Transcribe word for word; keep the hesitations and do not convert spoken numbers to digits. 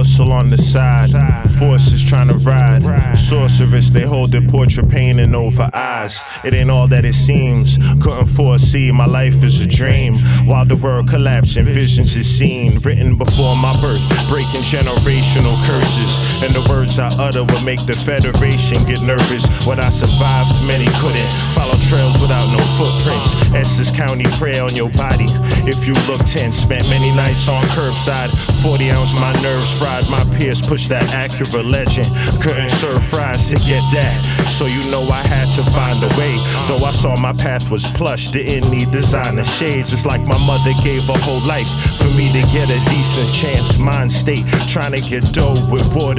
hustle on the side. Forces trying to ride. Sorceress, they hold their portrait painting over eyes. It ain't all that it seems. Couldn't foresee my life is a dream. While the world collapsing, visions is seen. Written before my birth, breaking generational curses. And the words I utter would make the Federation get nervous. What I survived, many couldn't. Follow trails without no footprints. Essex County prayer on your body. If you look tense, spent many nights on curbside. forty ounce, my nerves fried. My peers pushed that Acura Legend. Couldn't serve fries to get that. So you know I had to find a way. Though I saw my path was plush, didn't need designer shades. It's like my mother gave her whole life for me to get a decent chance. Mind state, trying to get dough with water.